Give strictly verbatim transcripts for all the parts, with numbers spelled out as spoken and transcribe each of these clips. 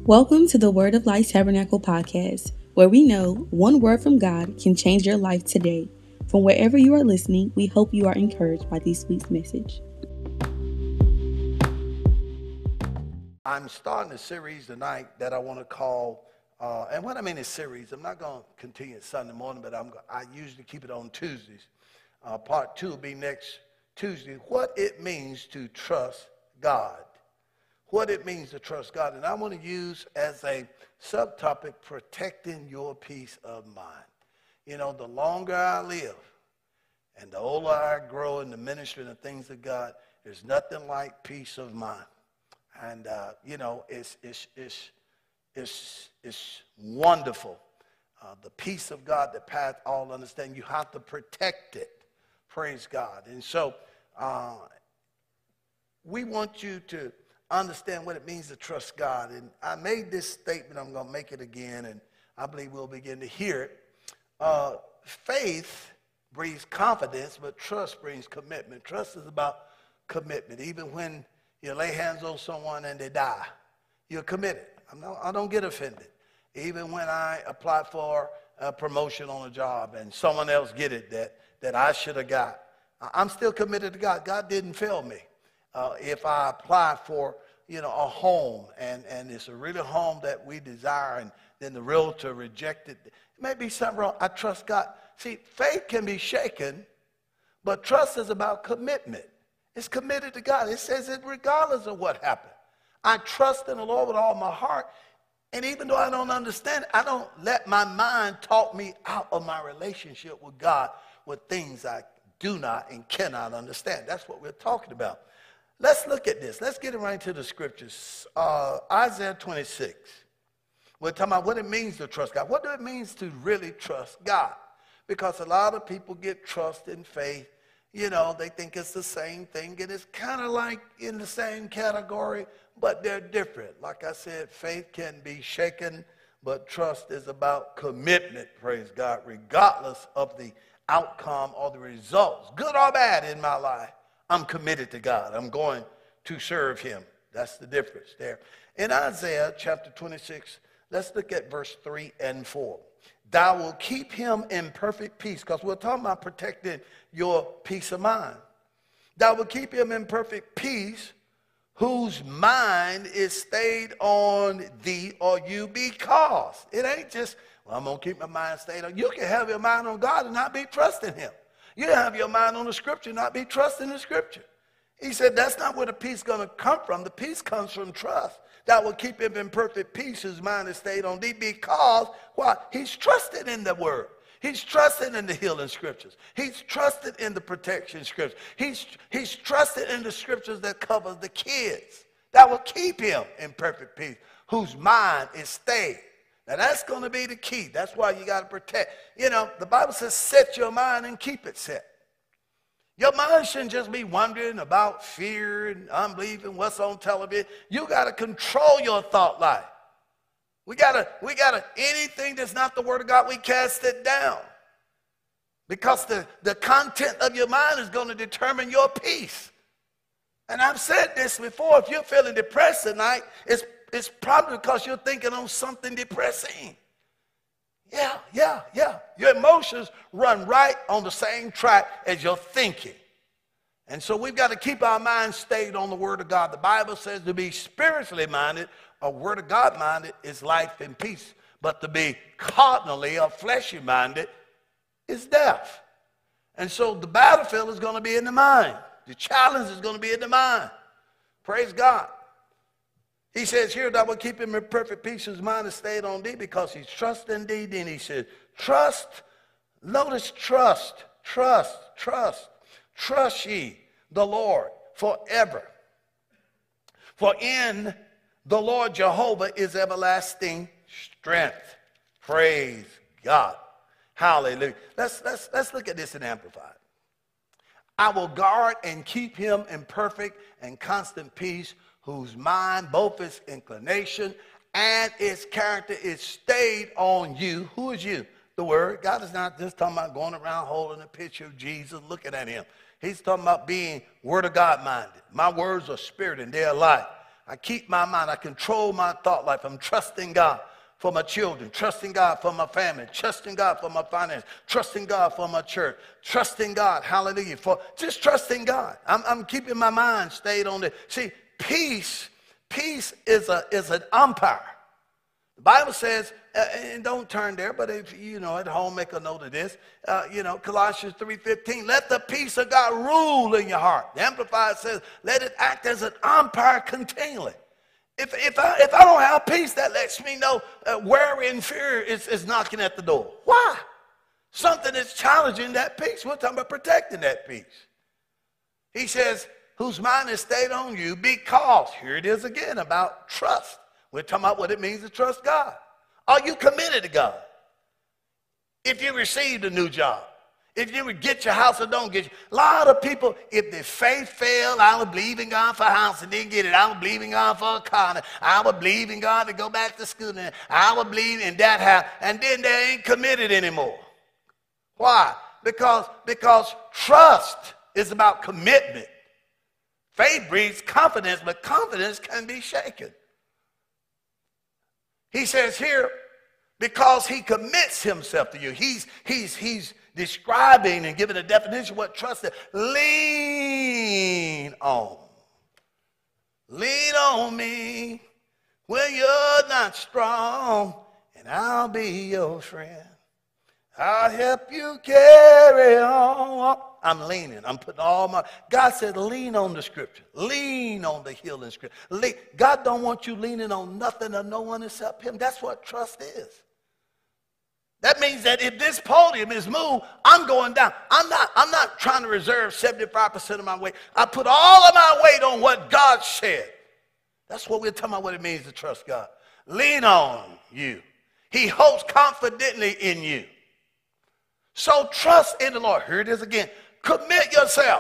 Welcome to the Word of Life Tabernacle podcast, where we know one word from God can change your life today. From wherever you are listening, we hope you are encouraged by this week's message. I'm starting a series tonight that I want to call, uh, and what I mean is series, I'm not going to continue it Sunday morning, but I'm, I usually keep it on Tuesdays. Uh, part two will be next Tuesday. What it means to trust God. What it means to trust God. And I want to use as a subtopic, protecting your peace of mind. You know, the longer I live and the older I grow in the ministry and the things of God, there's nothing like peace of mind. And, uh, you know, it's, it's, it's, it's, it's wonderful. Uh, the peace of God that passes all understanding, you have to protect it. Praise God. And so uh, we want you to understand what it means to trust God. And I made this statement, I'm going to make it again, and I believe we'll begin to hear it. Uh, faith brings confidence, but trust brings commitment. Trust is about commitment. Even when you lay hands on someone and they die, you're committed. I'm not, I don't get offended. Even when I apply for a promotion on a job and someone else get it that, that I should have got, I'm still committed to God. God didn't fail me. Uh, if I apply for, you know, a home and, and it's a really home that we desire and then the realtor rejected, it may be something wrong. I trust God. See, faith can be shaken, but trust is about commitment. It's committed to God. It says it regardless of what happened. I trust in the Lord with all my heart. And even though I don't understand it, I don't let my mind talk me out of my relationship with God with things I do not and cannot understand. That's what we're talking about. Let's look at this. Let's get it right into the scriptures. Uh, Isaiah twenty-six. We're talking about what it means to trust God. What do it mean to really trust God? Because a lot of people get trust and faith. You know, they think it's the same thing, and it's kind of like in the same category, but they're different. Like I said, faith can be shaken, but trust is about commitment, praise God, regardless of the outcome or the results, good or bad in my life. I'm committed to God. I'm going to serve him. That's the difference there. In Isaiah chapter twenty-six, let's look at verse three and four. Thou will keep him in perfect peace, because we're talking about protecting your peace of mind. Thou will keep him in perfect peace, whose mind is stayed on thee or you, because it ain't just, well, I'm going to keep my mind stayed on. You can have your mind on God and not be trusting him. You have your mind on the scripture, not be trusting the scripture. He said that's not where the peace is going to come from. The peace comes from trust. That will keep him in perfect peace, whose mind is stayed on thee, because, why? He's trusted in the word. He's trusted in the healing scriptures. He's trusted in the protection scriptures. He's, he's trusted in the scriptures that cover the kids. That will keep him in perfect peace, whose mind is stayed. Now, that's going to be the key. That's why you got to protect. You know, the Bible says set your mind and keep it set. Your mind shouldn't just be wondering about fear and unbelief and what's on television. You got to control your thought life. We got to, we got to, anything that's not the word of God, we cast it down. Because the, the content of your mind is going to determine your peace. And I've said this before, if you're feeling depressed tonight, it's It's probably because you're thinking on something depressing. Yeah, yeah, yeah. Your emotions run right on the same track as your thinking. And so we've got to keep our minds stayed on the word of God. The Bible says to be spiritually minded or word of God minded is life and peace. But to be carnally or fleshy minded is death. And so the battlefield is going to be in the mind. The challenge is going to be in the mind. Praise God. He says here, that will keep him in perfect peace, whose mind is stayed on thee, because he's trusting thee. Then he says, trust, notice trust, trust, trust, trust ye the Lord forever. For in the Lord Jehovah is everlasting strength. Praise God. Hallelujah. Let's, let's, let's look at this in Amplified. I will guard and keep him in perfect and constant peace, whose mind, both its inclination and its character is stayed on you. Who is you? The word. God is not just talking about going around holding a picture of Jesus, looking at him. He's talking about being word of God minded. My words are spirit and they are life. I keep my mind. I control my thought life. I'm trusting God for my children, trusting God for my family, trusting God for my finance, trusting God for my church, trusting God, hallelujah, for just trusting God. I'm, I'm keeping my mind stayed on it. See, peace, peace is a is an umpire. The Bible says, uh, and don't turn there, but if you know at home, make a note of this. Uh, you know, Colossians three fifteen, let the peace of God rule in your heart. The Amplified says, let it act as an umpire continually. If, if, I, if I don't have peace, that lets me know uh, worry and fear is, is knocking at the door. Why? Something is challenging that peace. We're talking about protecting that peace. He says, whose mind is stayed on you because, here it is again about trust. We're talking about what it means to trust God. Are you committed to God? If you received a new job, if you would get your house or don't get you. A lot of people, if their faith failed, I would believe in God for a house and didn't get it. I would believe in God for a car. I would believe in God to go back to school. And I would believe in that house. And then they ain't committed anymore. Why? Because, because trust is about commitment. Faith breeds confidence, but confidence can be shaken. He says here, because he commits himself to you. He's, he's, he's describing and giving a definition of what trust is. Lean on. Lean on me when you're not strong, and I'll be your friend. I'll help you carry on. I'm leaning. I'm putting all my... God said lean on the scripture. Lean on the healing scripture. Lean. God don't want you leaning on nothing or no one except him. That's what trust is. That means that if this podium is moved, I'm going down. I'm not, I'm not trying to reserve seventy-five percent of my weight. I put all of my weight on what God said. That's what we're talking about, what it means to trust God. Lean on you. He hopes confidently in you. So trust in the Lord. Here it is again. Commit yourself.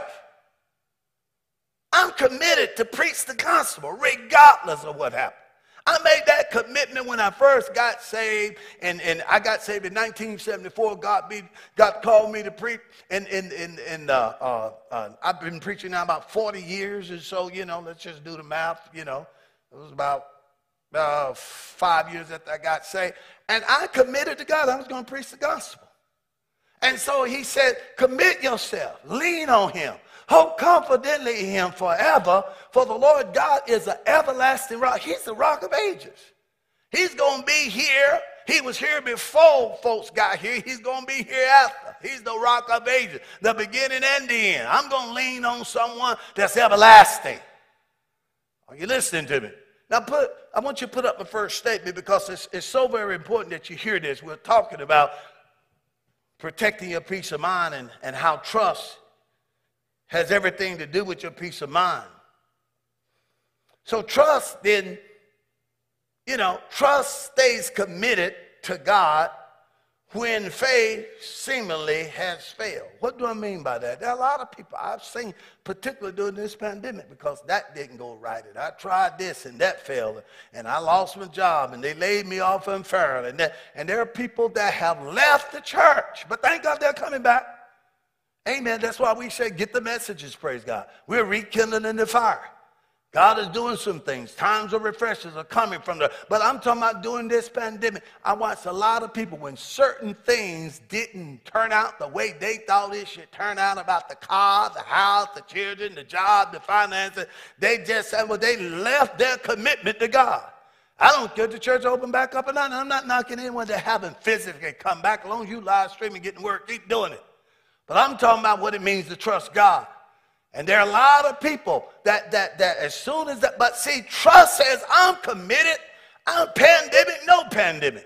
I'm committed to preach the gospel regardless of what happens. I made that commitment when I first got saved, and, and I got saved in nineteen seventy-four. God, be, God called me to preach, and, and, and, and uh, uh, uh, I've been preaching now about forty years or so, you know, let's just do the math, you know. It was about uh, five years after I got saved, and I committed to God I was going to preach the gospel. And so he said, commit yourself, lean on him. Hope confidently in him forever, for the Lord God is an everlasting rock. He's the rock of ages. He's going to be here. He was here before folks got here. He's going to be here after. He's the rock of ages, the beginning and the end. I'm going to lean on someone that's everlasting. Are you listening to me? Now, put, I want you to put up the first statement because it's, it's so very important that you hear this. We're talking about protecting your peace of mind and, and how trust has everything to do with your peace of mind. So trust then, you know, trust stays committed to God when faith seemingly has failed. What do I mean by that? There are a lot of people I've seen, particularly during this pandemic, because that didn't go right. And I tried this and that failed. And I lost my job and they laid me off unfairly. And, that, and there are people that have left the church, but thank God they're coming back. Amen. That's why we say get the messages, praise God. We're rekindling the fire. God is doing some things. Times of refreshers are coming from the, but I'm talking about during this pandemic. I watched a lot of people when certain things didn't turn out the way they thought it should turn out about the car, the house, the children, the job, the finances. They just said, well, they left their commitment to God. I don't care if the church open back up or not. I'm not knocking anyone that haven't physically come back. As long as you live streaming, getting work, keep doing it. But I'm talking about what it means to trust God. And there are a lot of people that, that, that as soon as that, but see, trust says I'm committed. I'm pandemic, no pandemic.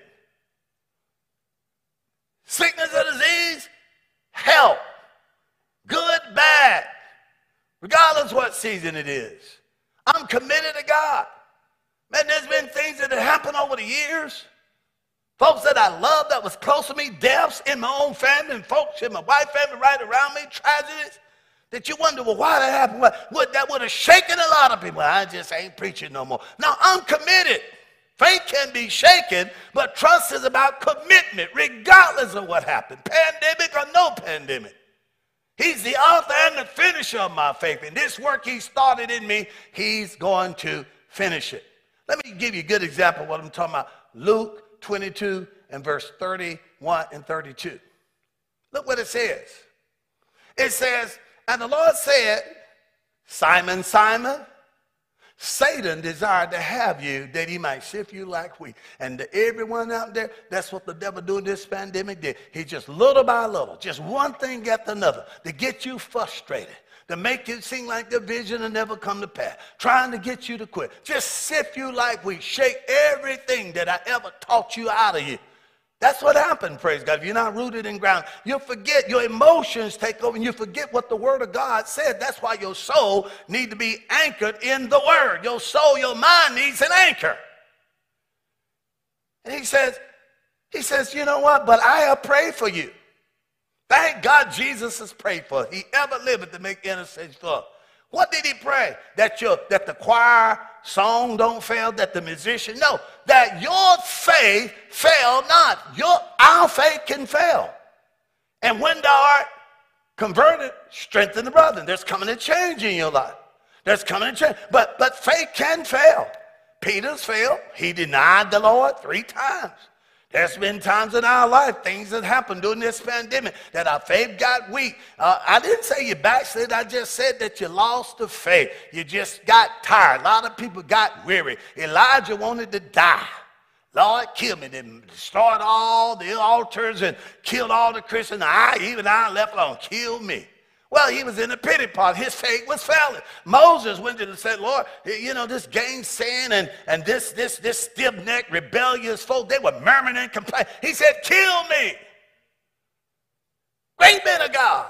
Sickness or disease, health, good, bad, regardless what season it is. I'm committed to God. Man, there's been things that have happened over the years. Folks that I love that was close to me, deaths in my own family, and folks in my wife's family right around me, tragedies, that you wonder, well, why that happened? What, what, that would have shaken a lot of people. I just ain't preaching no more. Now, I'm committed. Faith can be shaken, but trust is about commitment, regardless of what happened, pandemic or no pandemic. He's the author and the finisher of my faith. And this work he started in me, he's going to finish it. Let me give you a good example of what I'm talking about. Luke twenty-two and verse thirty-one and thirty-two. Look what it says. It says, and the Lord said, Simon, Simon, Satan desired to have you that he might sift you like wheat. And to everyone out there, that's what the devil during this pandemic did. He just little by little, just one thing after another, to get you frustrated, to make it seem like the vision will never come to pass, trying to get you to quit. Just sift you like wheat, shake everything that I ever taught you out of you. That's what happened, praise God. If you're not rooted in ground, you'll forget. Your emotions take over and you forget what the word of God said. That's why your soul needs to be anchored in the word. Your soul, your mind needs an anchor. And he says, he says, you know what? But I have prayed for you. Thank God Jesus has prayed for us. He ever liveth to make intercession for us. What did he pray? That your that the choir song don't fail, that the musician, no, that your faith fail not. Your our faith can fail. And when thou art converted, strengthen the brethren. There's coming a change in your life. There's coming a change. But but faith can fail. Peter's failed. He denied the Lord three times. There's been times in our life, things that happened during this pandemic, that our faith got weak. Uh, I didn't say you backslid. I just said that you lost the faith. You just got tired. A lot of people got weary. Elijah wanted to die. Lord, kill me. They destroyed all the altars and killed all the Christians. I, even I left alone. Kill me. Well, he was in a pity pot. His faith was failing. Moses went to and said, Lord, you know, this gainsaying and, and this, this, this stiff-necked, rebellious folk, they were murmuring and complaining. He said, kill me. Great men of God.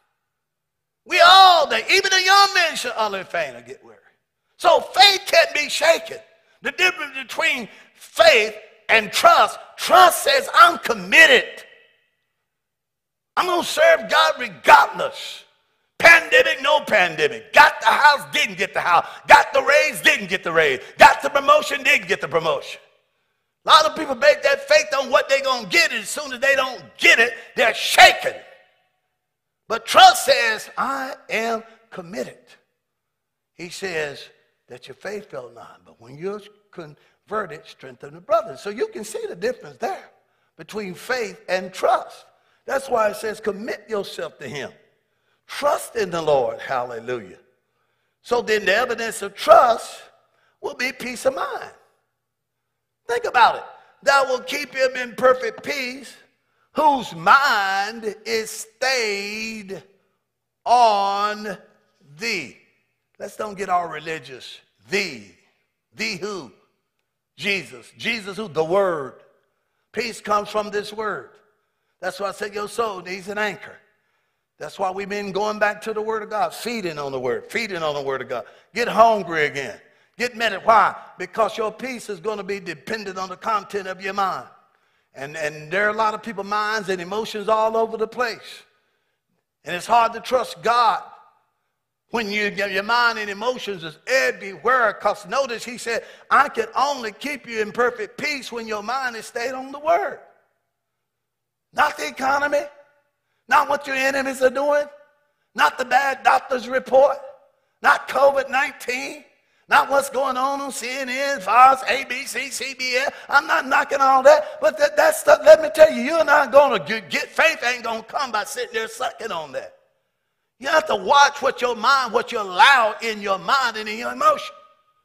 We all, they, even the young men shall utterly faint or get weary. So faith can't be shaken. The difference between faith and trust, trust says, I'm committed. I'm going to serve God regardless. Pandemic, no pandemic. Got the house, didn't get the house. Got the raise, didn't get the raise. Got the promotion, didn't get the promotion. A lot of people make that faith on what they're going to get, and as soon as they don't get it, they're shaken. But trust says, I am committed. He says that your faith fell not, but when you're converted, strengthen the brothers. So you can see the difference there between faith and trust. That's why it says commit yourself to him. Trust in the Lord. Hallelujah. So then the evidence of trust will be peace of mind. Think about it. Thou will keep him in perfect peace, whose mind is stayed on thee. Let's don't get all religious. Thee. Thee who? Jesus. Jesus who? The word. Peace comes from this word. That's why I said your soul needs an anchor. That's why we've been going back to the word of God, feeding on the word, feeding on the word of God. Get hungry again. Get meditated. Why? Because your peace is going to be dependent on the content of your mind. And, and there are a lot of people's minds and emotions all over the place. And it's hard to trust God when you, your mind and emotions is everywhere. Because notice he said, I can only keep you in perfect peace when your mind is stayed on the word. Not the economy, not what your enemies are doing, not the bad doctor's report, not COVID nineteen, not what's going on on C N N, Fox, A B C, C B S. I'm not knocking all that, but that, that stuff, let me tell you, you're not going to get, faith ain't going to come by sitting there sucking on that. You have to watch what your mind, what you allow in your mind and in your emotion.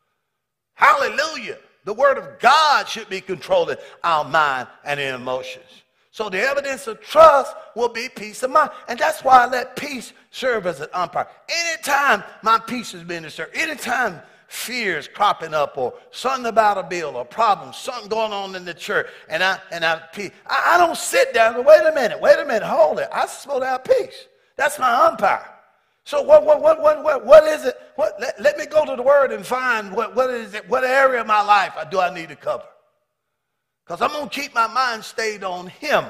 Hallelujah. The word of God should be controlling our mind and our emotions. So the evidence of trust will be peace of mind. And that's why I let peace serve as an umpire. Anytime my peace is being disturbed, anytime fear is cropping up or something about a bill or problem, something going on in the church, and I and I, I, I don't sit down and wait a minute, wait a minute, hold it. I'm supposed to have peace. That's my umpire. So what what what what what, what is it? What let, let me go to the word and find what, what is it, what area of my life do I need to cover? Because I'm going to keep my mind stayed on him.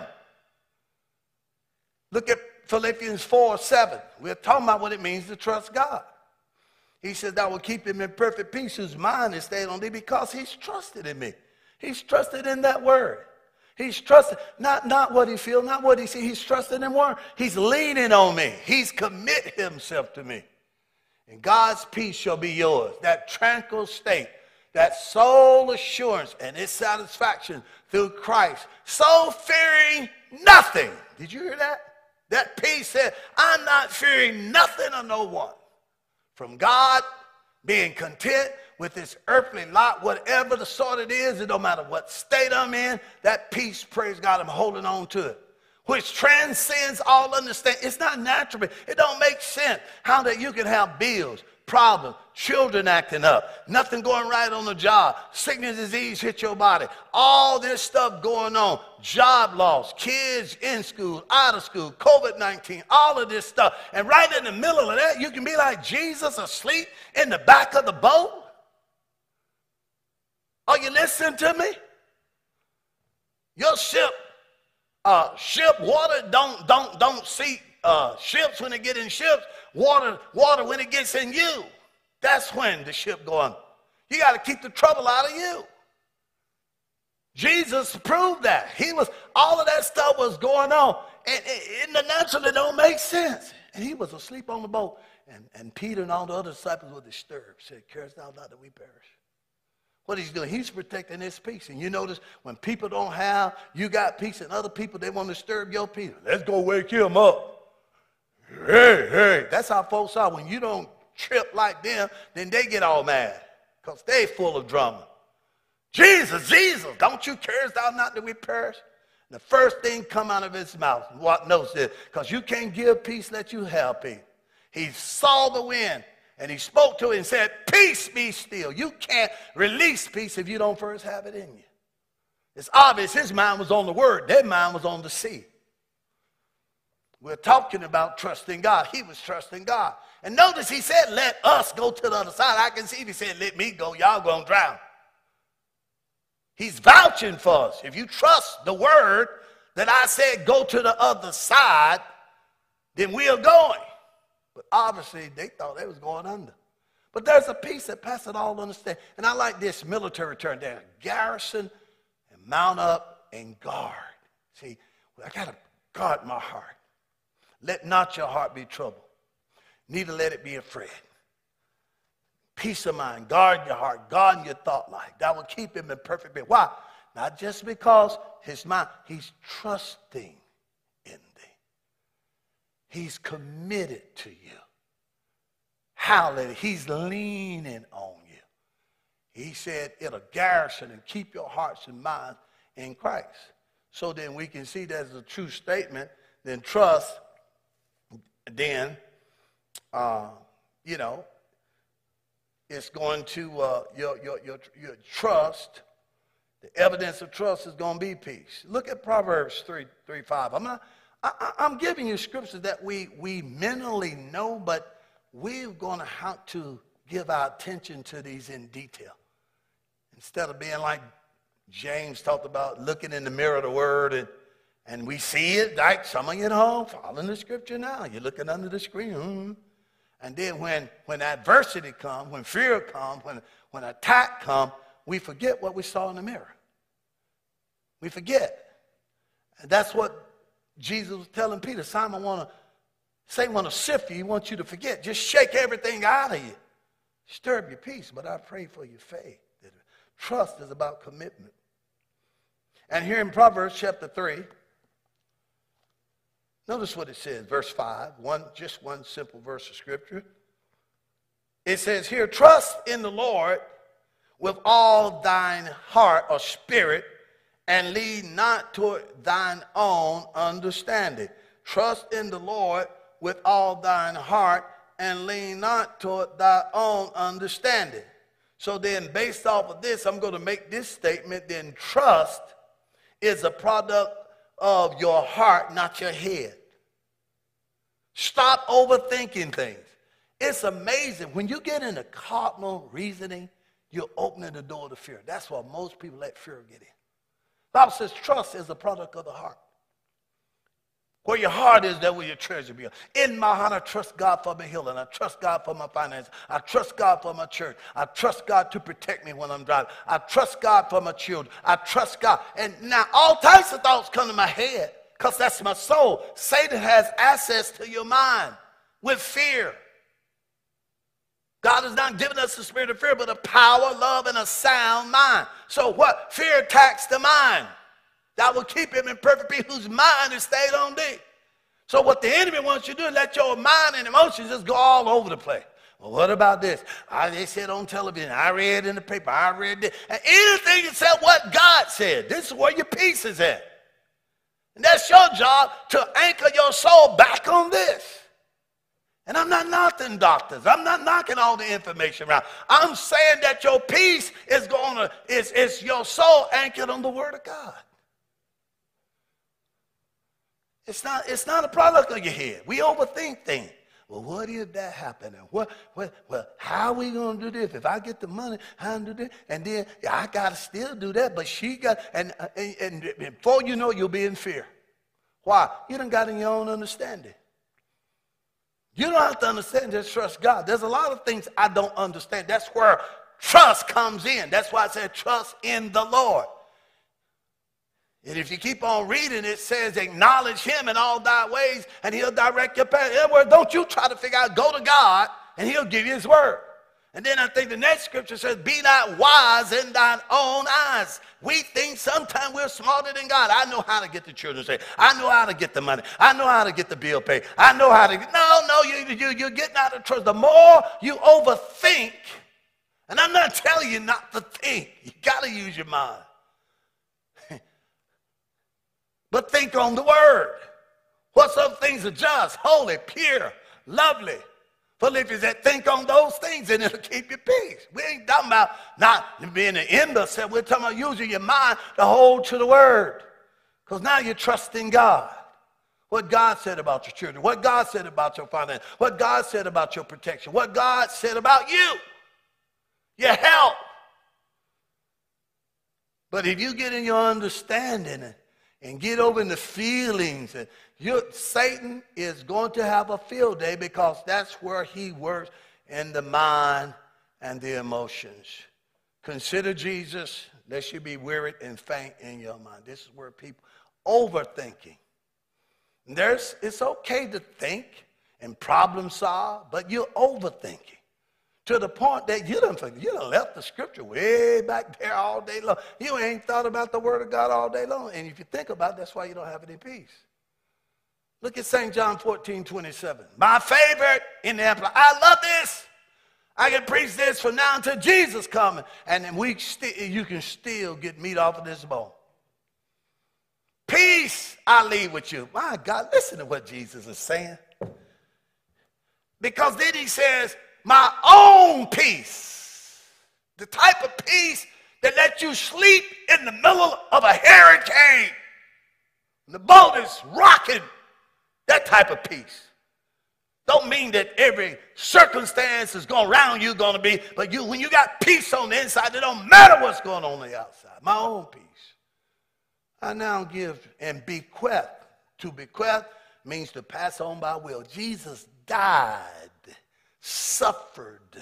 Look at Philippians four seven. We're talking about what it means to trust God. He says, I will keep him in perfect peace whose mind is stayed on thee, because he's trusted in me. He's trusted in that word. He's trusted, not, not what he feels, not what he sees. He's trusted in word. He's leaning on me. He's committed himself to me. And God's peace shall be yours. That tranquil state that soul assurance and its satisfaction through Christ, so fearing nothing. Did you hear that? That peace said, I'm not fearing nothing or no one. From God, being content with this earthly lot, whatever the sort it is, it don't matter what state I'm in, that peace, praise God, I'm holding on to it, which transcends all understanding. It's not natural. It don't make sense how that you can have bills, problems, children acting up, nothing going right on the job, sickness, disease hit your body, all this stuff going on, job loss, kids in school, out of school, COVID nineteen, all of this stuff. And right in the middle of that, you can be like Jesus asleep in the back of the boat. Are you listening to me? Your ship, uh, ship water don't don't don't see uh, ships when they get in ships. Water, water when it gets in you. That's when the ship going. You got to keep the trouble out of you. Jesus proved that. He was, all of that stuff was going on. And in the natural, it don't make sense. And he was asleep on the boat. And, and Peter and all the other disciples were disturbed. Said, carest thou not that we perish? What he's doing, he's protecting his peace. And you notice when people don't have, you got peace, and other people, they want to disturb your peace. Let's go wake him up. Hey, hey. That's how folks are. When you don't trip like them, then they get all mad because they full of drama. Jesus, Jesus, don't you care thou not that we perish? And the first thing come out of his mouth, what knows this? Because you can't give peace, let you have peace. He saw the wind and he spoke to it and said, peace be still. You can't release peace if you don't first have it in you. It's obvious his mind was on the word. Their mind was on the sea. We're talking about trusting God. He was trusting God. And notice he said, let us go to the other side. I can see if he said, let me go, y'all going to drown. He's vouching for us. If you trust the word that I said go to the other side, then we're going. But obviously they thought they was going under. But there's a peace that passes all understanding. And I like this military term there. Garrison and mount up and guard. See, I got to guard my heart. Let not your heart be troubled, neither let it be afraid. Peace of mind, guard your heart, guard your thought life. That will keep him in perfect peace. Why? Not just because his mind, he's trusting in thee. He's committed to you. Hallelujah. He's leaning on you. He said it'll garrison and keep your hearts and minds in Christ. So then we can see that as a true statement. Then trust, then, uh, you know, it's going to, uh, your, your, your, your trust, the evidence of trust is going to be peace. Look at Proverbs three, three, five. I'm not, I, I'm giving you scriptures that we, we mentally know, but we're going to have to give our attention to these in detail. Instead of being like James talked about, looking in the mirror of the word, and, and we see it, like some of you at home, following the scripture now. You're looking under the screen. Mm-hmm. And then when, when adversity comes, when fear comes, when, when attack comes, we forget what we saw in the mirror. We forget. And that's what Jesus was telling Peter. Simon want to, Satan want to sift you. He wants you to forget. Just shake everything out of you. Stir up your peace, but I pray for your faith. Trust is about commitment. And here in Proverbs chapter three, notice what it says, verse five, one, just one simple verse of scripture. It says here, trust in the Lord with all thine heart or spirit, and lean not toward thine own understanding. Trust in the Lord with all thine heart, and lean not toward thy own understanding. So then, based off of this, I'm going to make this statement. Then trust is a product of your heart, not your head. Stop overthinking things. It's amazing. When you get into cardinal reasoning, you're opening the door to fear. That's why most people let fear get in. The Bible says trust is a product of the heart. Where your heart is, there will your treasure be. In my heart, I trust God for my healing. I trust God for my finances. I trust God for my church. I trust God to protect me when I'm driving. I trust God for my children. I trust God. And now all types of thoughts come to my head because that's my soul. Satan has access to your mind with fear. God has not given us the spirit of fear, but of power, love, and a sound mind. So what? Fear attacks the mind. That will keep him in perfect peace whose mind is stayed on thee. So what the enemy wants you to do is let your mind and emotions just go all over the place. Well, what about this? I, they said on television. I read in the paper. I read this. And anything except what God said. This is where your peace is at. And that's your job, to anchor your soul back on this. And I'm not knocking doctors. I'm not knocking all the information around. I'm saying that your peace is going to, is, is your soul anchored on the Word of God. It's not, it's not a product of your head. We overthink things. Well, what if that happened? And what, what, well, how are we going to do this? If I get the money, how do I do this? And then I got to still do that, but she got, and, and, and before you know, you'll be in fear. Why? You done got in your own understanding. You don't have to understand, just trust God. There's a lot of things I don't understand. That's where trust comes in. That's why I said trust in the Lord. And if you keep on reading, it says acknowledge him in all thy ways and he'll direct your path. In other words, don't you try to figure out, go to God and he'll give you his word. And then I think the next scripture says, be not wise in thine own eyes. We think sometimes we're smarter than God. I know how to get the children saved. I know how to get the money. I know how to get the bill paid. I know how to, no, no, you, you, you're getting out of trust. The more you overthink, and I'm not telling you not to think. You got to use your mind. But think on the word. Whatsoever things are just, holy, pure, lovely. Philippians said, think on those things and it'll keep you peace. We ain't talking about not being an imbecile. We're talking about using your mind to hold to the word. Because now you're trusting God. What God said about your children. What God said about your finance. What God said about your protection. What God said about you. Your health. But if you get in your understanding and And get over in the feelings. And you, Satan is going to have a field day because that's where he works, in the mind and the emotions. Consider Jesus, lest you be wearied and faint in your mind. This is where people overthinking. There's, it's okay to think and problem solve, but you're overthinking. To the point that you done, you done left the scripture way back there all day long. You ain't thought about the word of God all day long. And if you think about it, that's why you don't have any peace. Look at Saint John fourteen twenty-seven. My favorite in the Amplified. I love this. I can preach this from now until Jesus coming. And then we st- you can still get meat off of this bone. Peace I leave with you. My God, listen to what Jesus is saying. Because then he says, my own peace, the type of peace that lets you sleep in the middle of a hurricane. The boat is rocking, that type of peace. Don't mean that every circumstance is going around you going to be, but you, when you got peace on the inside, it don't matter what's going on on the outside. My own peace. I now give and bequeath. To bequeath means to pass on by will. Jesus died, suffered,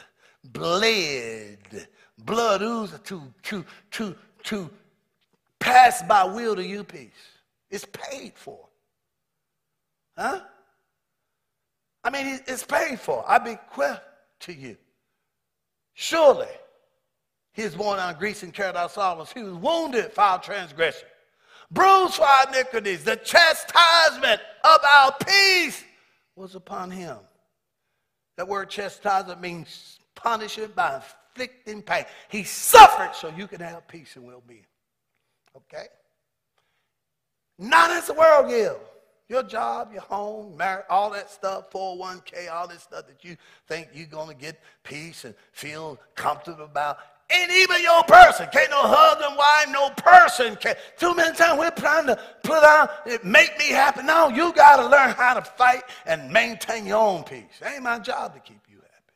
bled, blood oozed to, to, to, to pass by will to you peace. It's paid for. Huh? I mean, it's paid for. I bequeath to you. Surely, he is born out of grief and carried our sorrows. He was wounded for our transgression, bruised for our iniquities. The chastisement of our peace was upon him. That word chastisement means punishment by inflicting pain. He suffered so you can have peace and well-being. Okay? Not as the world gives. Your job, your home, marriage, all that stuff, four oh one k, all this stuff that you think you're going to get peace and feel comfortable about. And even your person. Can't no husband, wife, no person can. Too many times we're trying to put out, it make me happy. No, you got to learn how to fight and maintain your own peace. It ain't my job to keep you happy.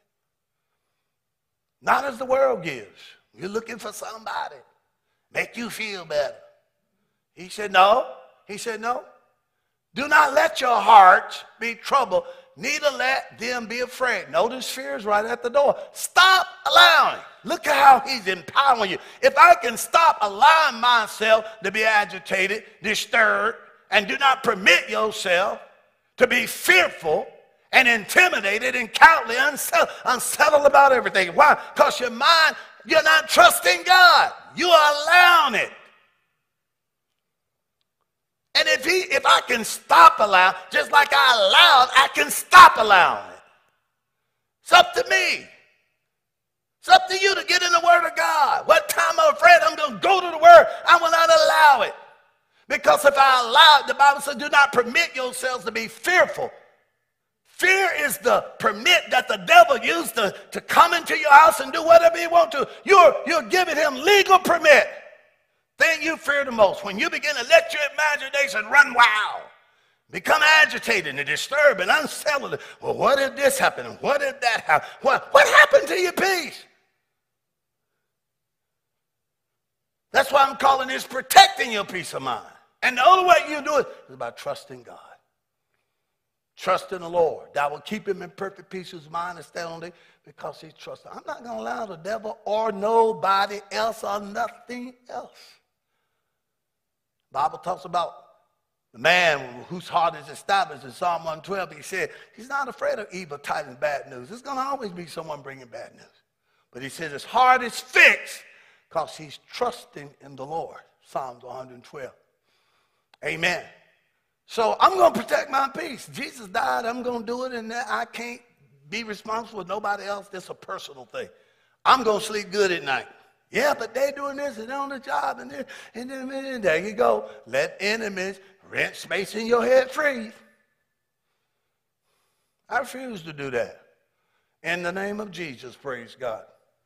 Not as the world gives. You're looking for somebody. Make you feel better. He said, no. He said, no. Do not let your hearts be troubled, neither let them be afraid. Notice fear is right at the door. Stop allowing. Look at how he's empowering you. If I can stop allowing myself to be agitated, disturbed, and do not permit yourself to be fearful and intimidated and cowardly, unsettled, unsettled about everything. Why? Because your mind, you're not trusting God. You are allowing it. And if he, if I can stop allowing, just like I allowed, I can stop allowing it. It's up to me. It's up to you to get in the Word of God. What time I'm afraid, I'm going to go to the Word. I will not allow it. Because if I allow it, the Bible says, do not permit yourselves to be fearful. Fear is the permit that the devil used to, to come into your house and do whatever he wants to. You're, you're giving him legal permit. Thing you fear the most, when you begin to let your imagination run wild, become agitated and disturbed and unsettled. Well, what did this happen? And what did that happen? What, what happened to your peace? That's why I'm calling this protecting your peace of mind. And the only way you do it is by trusting God. Trust in the Lord. Thou will keep him in perfect peace whose mind is stayed on thee because he trusts. I'm not going to allow the devil or nobody else or nothing else. The Bible talks about the man whose heart is established in Psalm one twelve. He said he's not afraid of evil tidings, bad news. There's going to always be someone bringing bad news. But he says his heart is fixed because he's trusting in the Lord. Psalms one twelve. Amen. So I'm going to protect my peace. Jesus died. I'm going to do it, and I can't be responsible with nobody else. That's a personal thing. I'm going to sleep good at night. Yeah, but they're doing this, and they're on the job, and, and, and, and there you go. Let enemies rent space in your head free. I refuse to do that. In the name of Jesus, praise God.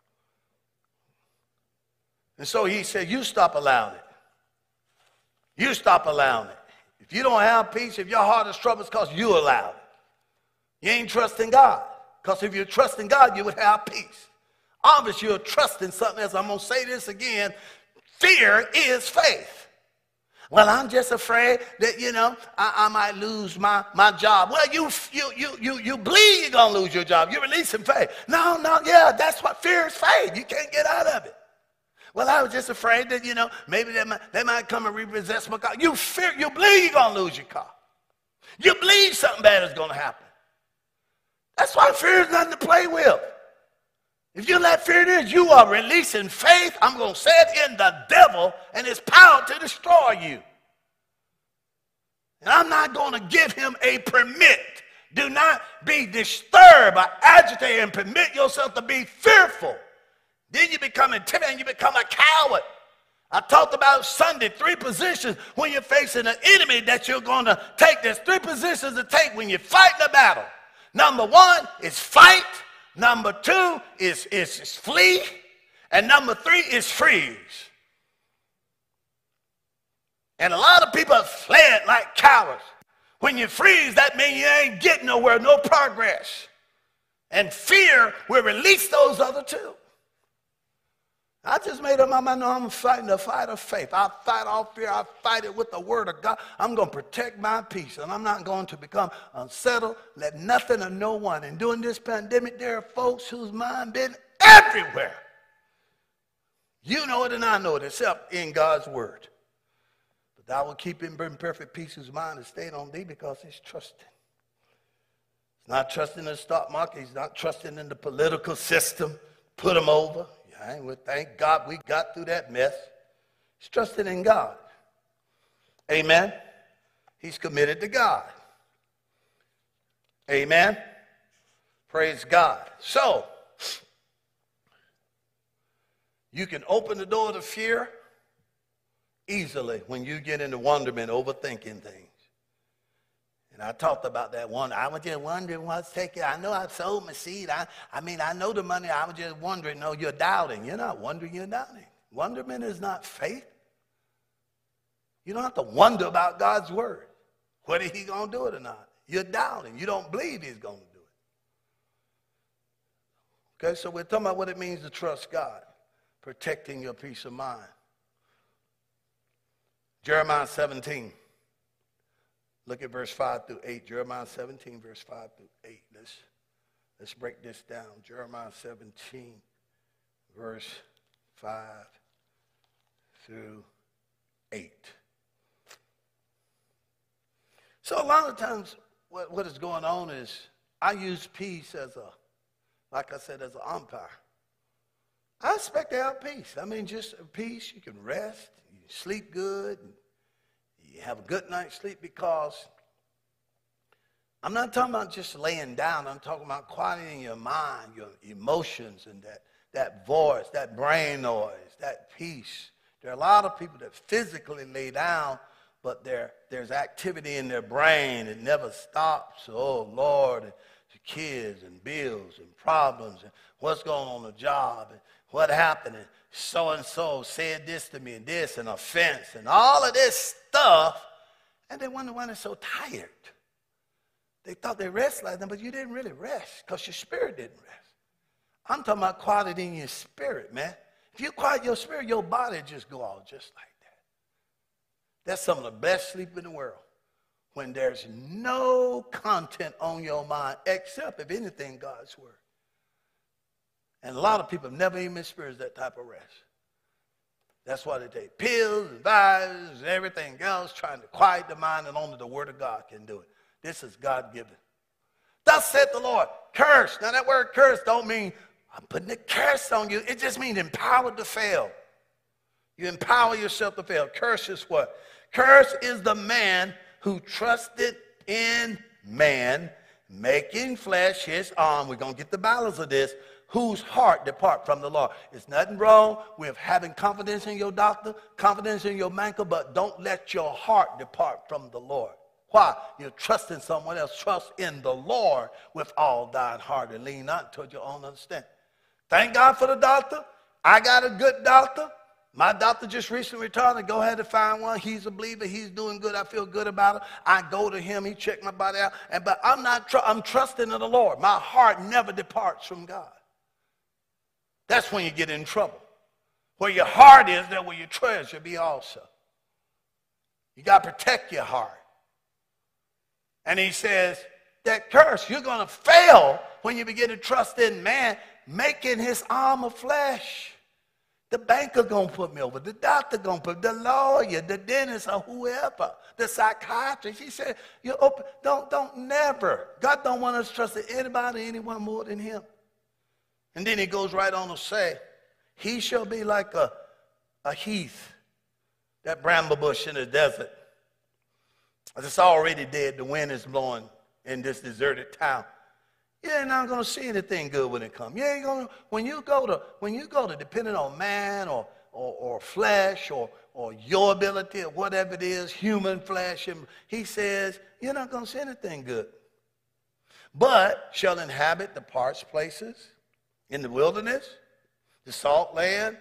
And so he said, you stop allowing it. You stop allowing it. If you don't have peace, if your heart is troubled, it's because you allow it. You ain't trusting God. Because if you're trusting God, you would have peace. Obviously, you're trusting something else. I'm going to say this again. Fear is faith. Well, I'm just afraid that, you know, I, I might lose my, my job. Well, you, you, you, you, you bleed, you're going to lose your job. You're releasing faith. No, no, yeah, that's what fear is faith. You can't get out of it. Well, I was just afraid that, you know, maybe they might, they might come and repossess my car. You fear, you believe you're going to lose your car. You believe something bad is going to happen. That's why fear is nothing to play with. If you let fear in, you are releasing faith. I'm going to say it in the devil and his power to destroy you. And I'm not going to give him a permit. Do not be disturbed or agitated and permit yourself to be fearful. Then you become intimidated and you become a coward. I talked about Sunday, three positions when you're facing an enemy that you're going to take. There's three positions to take when you're fighting a battle. Number one is fight. Number two is, is, is flee. And number three is freeze. And a lot of people have fled like cowards. When you freeze, that means you ain't getting nowhere, no progress. And fear will release those other two. I just made up my mind, no, I'm fighting the fight of faith. I fight off fear. I fight it with the word of God. I'm going to protect my peace, and I'm not going to become unsettled, let nothing or no one. And during this pandemic, there are folks whose mind been everywhere. You know it and I know it, except in God's word. But thou will keep him in perfect peace whose mind is stayed on thee because he's trusting. He's not trusting in the stock market. He's not trusting in the political system. Put him over. I would thank God we got through that mess. He's trusting in God. Amen. He's committed to God. Amen. Praise God. So, you can open the door to fear easily when you get into wonderment, overthinking things. And I talked about that one. I was just wondering what's taking. I know I sold my seed. I, I mean, I know the money. I was just wondering. No, you're doubting. You're not wondering. You're doubting. Wonderment is not faith. You don't have to wonder about God's word. Whether he's going to do it or not. You're doubting. You don't believe he's going to do it. Okay, so we're talking about what it means to trust God. Protecting your peace of mind. Jeremiah seventeen. Look at verse five through eight. Jeremiah seventeen, verse five through eight. Let's, let's break this down. Jeremiah seventeen, verse five through eight. So a lot of times what, what is going on is I use peace as a, like I said, as an umpire. I expect to have peace. I mean, just peace. You can rest. You sleep good. You have a good night's sleep, because I'm not talking about just laying down. I'm talking about quieting your mind, your emotions, and that, that voice, that brain noise, that peace. There are a lot of people that physically lay down, but there, there's activity in their brain. It never stops. Oh, Lord, and the kids and bills and problems and what's going on in the job and what happened, and so-and-so said this to me and this, and offense and all of this stuff, and they wonder why they're so tired. They thought they rested like that, but you didn't really rest because your spirit didn't rest. I'm talking about quieting in your spirit, man. If you quiet your spirit, your body just go out just like that. That's some of the best sleep in the world, when there's no content on your mind except, if anything, God's word. And a lot of people have never even experienced that type of rest. That's why they take pills and vitamins and everything else, trying to quiet the mind, and only the word of God can do it. This is God-given. Thus said the Lord, curse. Now that word curse don't mean I'm putting a curse on you. It just means empowered to fail. You empower yourself to fail. Curse is what? Curse is the man who trusted in man, making flesh his arm. We're going to get the balance of this. Whose heart depart from the Lord. It's nothing wrong with having confidence in your doctor, confidence in your banker, but don't let your heart depart from the Lord. Why? You're trusting someone else. Trust in the Lord with all thine heart, and lean not toward your own understanding. Thank God for the doctor. I got a good doctor. My doctor just recently retired. I go ahead and find one. He's a believer. He's doing good. I feel good about it. I go to him. He checked my body out. And but I'm not. Tr- I'm trusting in the Lord. My heart never departs from God. That's when you get in trouble. Where your heart is, there will your treasure be also. You got to protect your heart. And he says, that curse, you're going to fail when you begin to trust in man, making his arm of flesh. The banker going to put me over. The doctor going to put me, the lawyer, the dentist, or whoever, the psychiatrist. He said, you open, don't, don't never. God don't want us to trust in anybody, anyone more than him. And then he goes right on to say, he shall be like a, a heath, that bramble bush in the desert. It's already dead. The wind is blowing in this deserted town. You're not going to see anything good when it comes. You ain't going to, when you go to, when you go to depending on man or, or, or flesh or, or your ability or whatever it is, human flesh, and he says, you're not going to see anything good. But shall inhabit the parched places, in the wilderness, the salt land,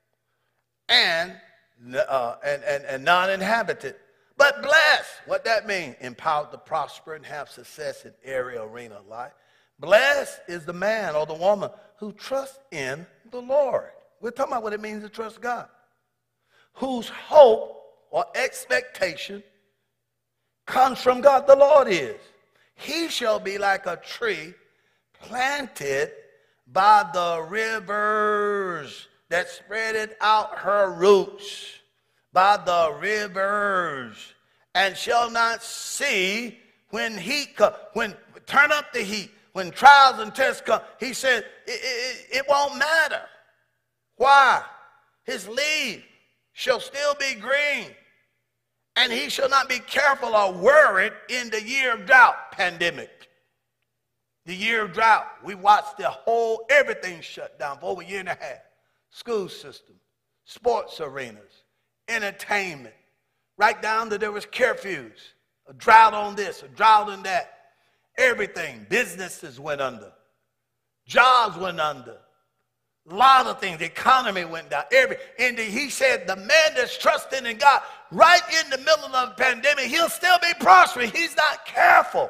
and, uh, and, and, and non-inhabited. But blessed, what that means? Empowered to prosper and have success in every arena of life. Blessed is the man or the woman who trusts in the Lord. We're talking about what it means to trust God. Whose hope or expectation comes from God the Lord is. He shall be like a tree planted by the rivers that spreaded out her roots, by the rivers, and shall not see when heat come, when turn up the heat, when trials and tests come. He said it, it, it won't matter. Why? His leaf shall still be green, and he shall not be careful or worried in the year of drought, pandemic. The year of drought, we watched the whole, everything shut down for over a year and a half. School system, sports arenas, entertainment, right down to there was curfews, a drought on this, a drought on that. Everything, businesses went under, jobs went under, a lot of things, the economy went down. Every, and he said the man that's trusting in God, right in the middle of the pandemic, he'll still be prospering. He's not careful.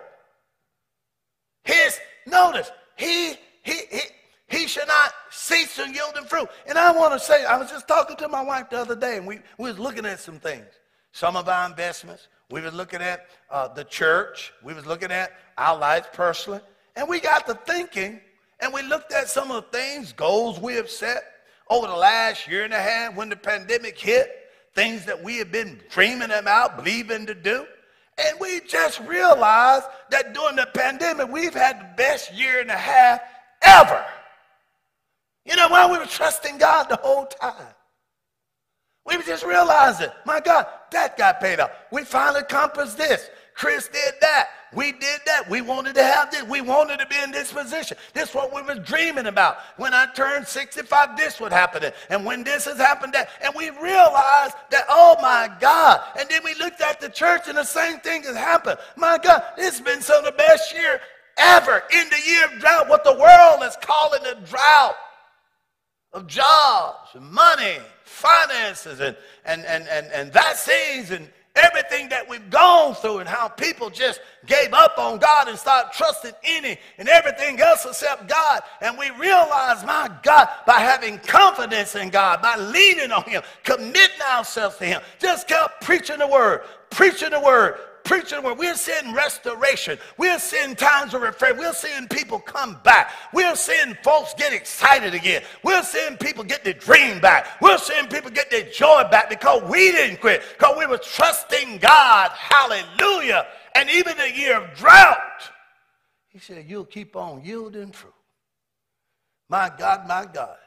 His, notice, he, he, he, he should not cease from yielding fruit. And I want to say, I was just talking to my wife the other day, and we, we was looking at some things. Some of our investments, we was looking at uh, the church, we was looking at our lives personally, and we got to thinking, and we looked at some of the things, goals we have set over the last year and a half when the pandemic hit, things that we have been dreaming about, believing to do. And we just realized that during the pandemic, we've had the best year and a half ever. You know why? We were trusting God the whole time. We just realized it. My God, that got paid off. We finally accomplished this. Chris did that. We did that. We wanted to have this. We wanted to be in this position. This is what we were dreaming about. When I turned sixty-five, this would happen. And when this has happened, that. And we realized that, oh my God. And then we looked at the church and the same thing has happened. My God, it's been some of the best year ever in the year of drought. What the world is calling a drought of jobs and money, finances, and, and, and, and, and vaccines, and everything that we've gone through, and how people just gave up on God and started trusting any and everything else except God. And we realized, my God, by having confidence in God, by leaning on Him, committing ourselves to Him, just kept preaching the word, preaching the word, preaching the word. We're seeing restoration. We're seeing times of refreshment. We're seeing people come back. We're seeing folks get excited again. We're seeing people get their dream back. We're seeing people get their joy back because we didn't quit, because we were trusting God. Hallelujah. And even the year of drought, He said, you'll keep on yielding fruit. My God, my God.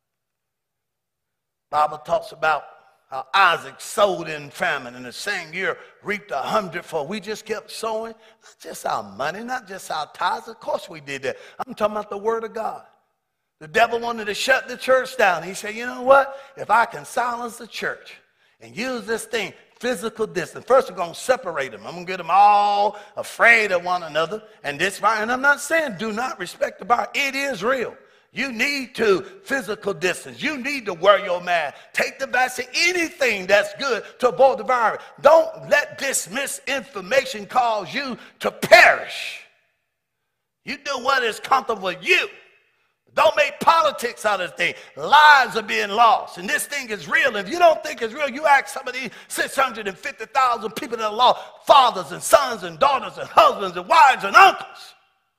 Bible talks about how Isaac sowed in famine, and the same year reaped a hundredfold. We just kept sowing, not just our money, not just our tithes. Of course we did that. I'm talking about the word of God. The devil wanted to shut the church down. He said, you know what? If I can silence the church and use this thing, physical distance. First, we're going to separate them. I'm going to get them all afraid of one another. And this, and I'm not saying do not respect the Bible. It is real. You need to physical distance. You need to wear your mask. Take the vaccine, anything that's good to avoid the virus. Don't let this misinformation cause you to perish. You do what is comfortable for you. Don't make politics out of this thing. Lives are being lost, and this thing is real. If you don't think it's real, you ask some of these six hundred fifty thousand people that are lost, fathers and sons and daughters and husbands and wives and uncles.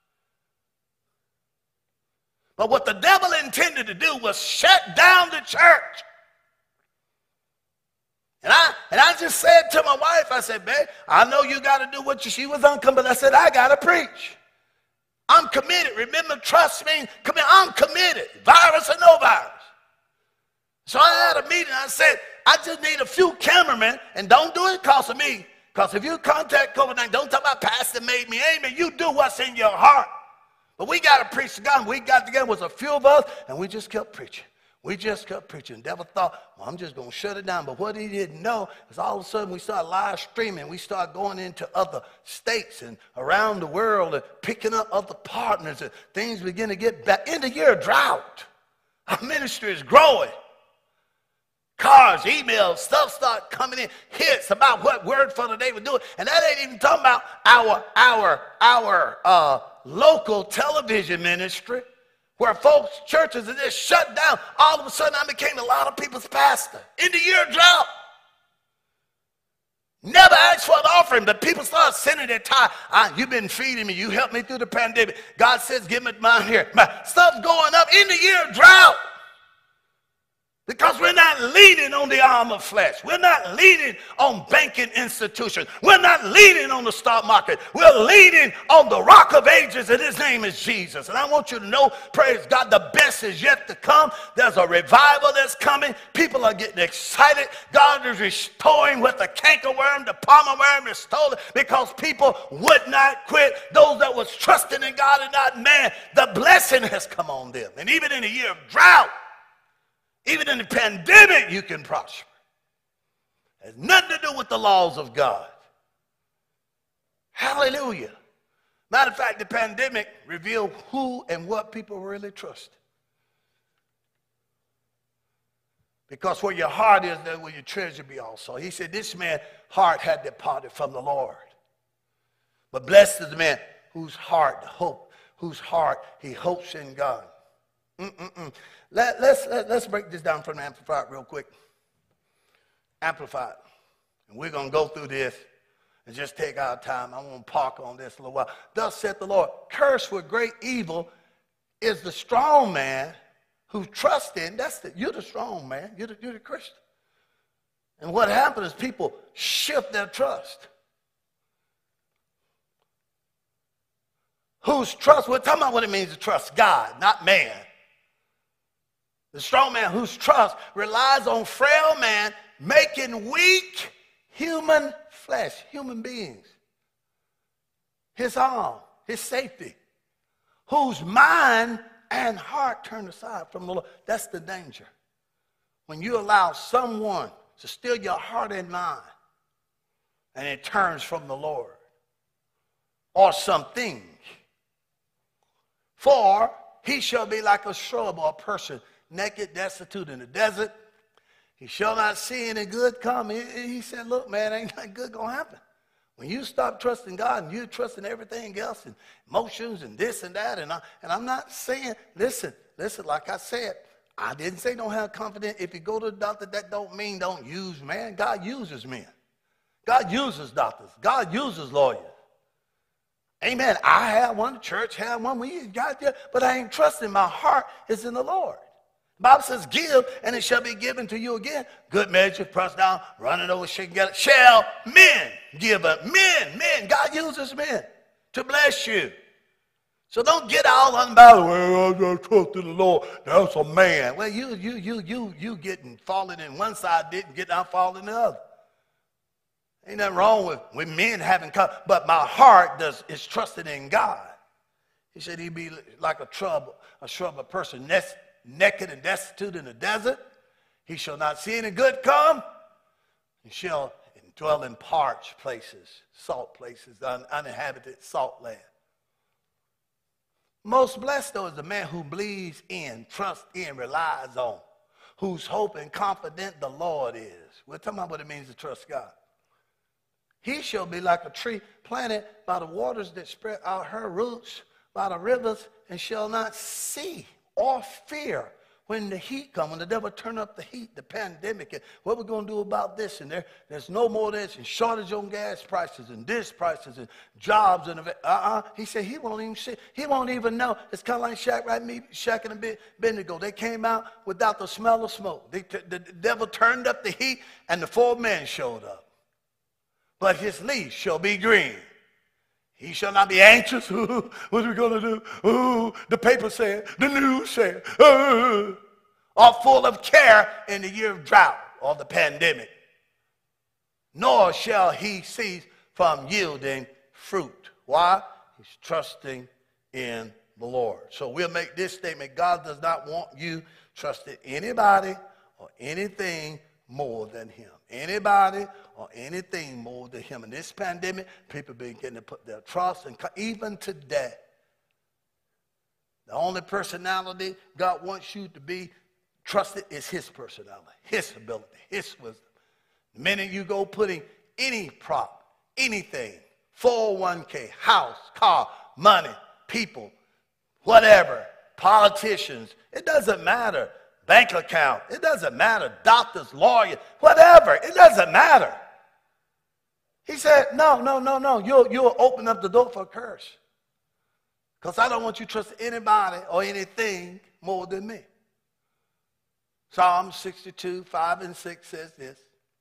But what the devil intended to do was shut down the church. And I and I just said to my wife, I said, babe, I know you got to do what you, she was uncomfortable. I said, I got to preach. I'm committed. Remember, trust me. Commit. I'm committed. Virus or no virus. So I had a meeting. I said, I just need a few cameramen, and don't do it because of me. Because if you contact COVID nineteen, don't talk about pastor made me. Amen. You do what's in your heart. But we got to preach to God. We got together with a few of us, and we just kept preaching. We just kept preaching. The devil thought, well, I'm just going to shut it down. But what he didn't know is all of a sudden we started live streaming. We started going into other states and around the world and picking up other partners. And things begin to get back. In the year of drought, our ministry is growing. Cars, emails, stuff start coming in. Hits about what Word for the Day was doing. And that ain't even talking about our, our, our uh, local television ministry, where folks, churches are just shut down. All of a sudden, I became a lot of people's pastor. In the year of drought. Never asked for an offering, but people started sending their tithe. Ah, you've been feeding me. You helped me through the pandemic. God says, give me mine here. My stuff's going up in the year of drought. Because we're not leaning on the arm of flesh. We're not leaning on banking institutions. We're not leaning on the stock market. We're leaning on the rock of ages, and his name is Jesus. And I want you to know, praise God, the best is yet to come. There's a revival that's coming. People are getting excited. God is restoring what the cankerworm, the palmer worm is stolen, because people would not quit. Those that was trusting in God and not man, the blessing has come on them. And even in a year of drought, even in the pandemic, you can prosper. It has nothing to do with the laws of God. Hallelujah. Matter of fact, the pandemic revealed who and what people really trust. Because where your heart is, there will your treasure be also. He said this man's heart had departed from the Lord. But blessed is the man whose heart hope, whose heart he hopes in God. Mm-mm-mm. Let, let's, let, let's break this down from the Amplified real quick. Amplified. And we're going to go through this and just take our time. I want to park on this a little while. Thus saith the Lord, cursed with great evil is the strong man who trusts in, that's the, you're the strong man, you're the, you're the Christian. And what happens is people shift their trust. whose trust, we're talking about what it means to trust God, not man. The strong man whose trust relies on frail man, making weak human flesh, human beings, his arm, his safety, whose mind and heart turn aside from the Lord. That's the danger. When you allow someone to steal your heart and mind, and it turns from the Lord, or something. For he shall be like a shrub or a person naked, destitute in the desert. He shall not see any good come. He, he said, look, man, ain't nothing good going to happen. When you stop trusting God and you're trusting everything else and emotions and this and that, and, I, and I'm not saying, listen, listen, like I said, I didn't say don't have confidence. If you go to the doctor, that don't mean don't use man. God uses men. God uses doctors. God uses lawyers. Amen. I have one. The church had one. We got there. But I ain't trusting. My heart is in the Lord. The Bible says, give, and it shall be given to you again. Good measure, pressed down, running over, shaking, get it. Shall men give up? Men, men. God uses men to bless you. So don't get all unbothered. Well, I just trust in the Lord. That's a man. Well, you, you, you, you, you getting falling in one side, didn't get out falling in the other. Ain't nothing wrong with, with men having come, but my heart does is trusted in God. He said he'd be like a shrub, a shrub, a person nest, naked and destitute in the desert. He shall not see any good come. He shall dwell in parched places, salt places, un, uninhabited salt land. Most blessed, though, is the man who believes in, trusts in, relies on, whose hope and confident the Lord is. We're talking about what it means to trust God. He shall be like a tree planted by the waters that spread out her roots by the rivers, and shall not see or fear when the heat comes, when the devil turn up the heat, the pandemic, and what we're going to do about this, and there, there's no more of this, and shortage on gas prices, and this prices, and jobs, and uh-uh. He said he won't even see, he won't even know. It's kind of like Shaq, right? Me, Shaq and Abednego. They came out without the smell of smoke. They, the, the devil turned up the heat, and the four men showed up. But his leaf shall be green. He shall not be anxious. Ooh, what are we going to do? Ooh, the paper said, the news said, uh, are full of care in the year of drought or the pandemic. Nor shall he cease from yielding fruit. Why? He's trusting in the Lord. So we'll make this statement. God does not want you trusting anybody or anything more than him. Anybody or anything more than him. In this pandemic, people have been getting to put their trust in, even today. The only personality God wants you to be trusted is his personality, his ability, his wisdom. The minute you go putting any prop, anything, four oh one k, house, car, money, people, whatever, politicians, it doesn't matter. Bank account, it doesn't matter. Doctors, lawyers, whatever, it doesn't matter. He said, no, no, no, no. You'll, you'll open up the door for a curse. Because I don't want you to trust anybody or anything more than me. Psalm sixty-two, five and six says this.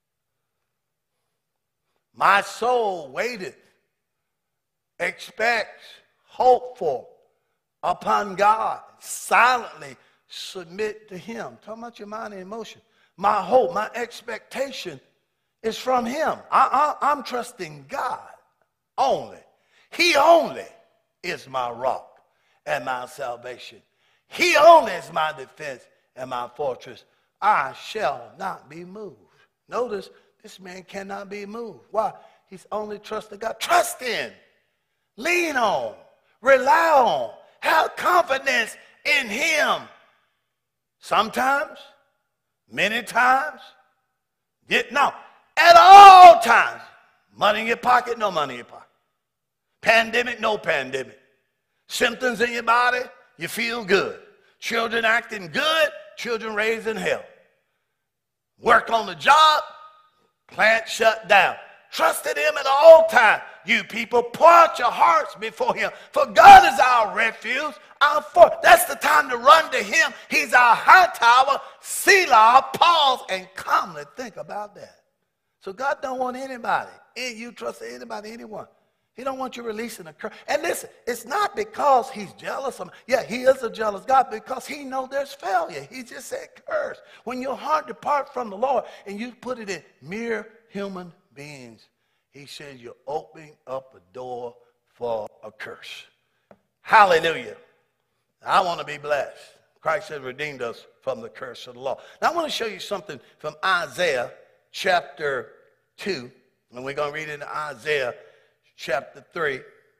My soul waiteth, expects, hope for, upon God, silently submit to him. Talking about your mind and emotion. My hope, my expectation is from him. I, I, I'm trusting God only. He only is my rock and my salvation. He only is my defense and my fortress. I shall not be moved. Notice this man cannot be moved. Why? He's only trusting God. Trust in, lean on, rely on, have confidence in him. Sometimes, many times, yet no, at all times. Money in your pocket, no money in your pocket. Pandemic, no pandemic. Symptoms in your body, you feel good. Children acting good, children raised in hell. Work on the job, plant shut down. Trust in him at all times. You people, pour out your hearts before him. For God is our refuge, our fort. That's the time to run to him. He's our high tower. Selah, pause, and calmly think about that. So God don't want anybody, and you trust anybody, anyone. He don't want you releasing a curse. And listen, it's not because he's jealous of, yeah, he is a jealous God, because he knows there's failure. He just said curse. When your heart depart from the Lord and you put it in mere human beings, he says you're opening up a door for a curse. Hallelujah. I want to be blessed. Christ has redeemed us from the curse of the law. Now I want to show you something from Isaiah chapter two. And we're going to read it in Isaiah chapter three.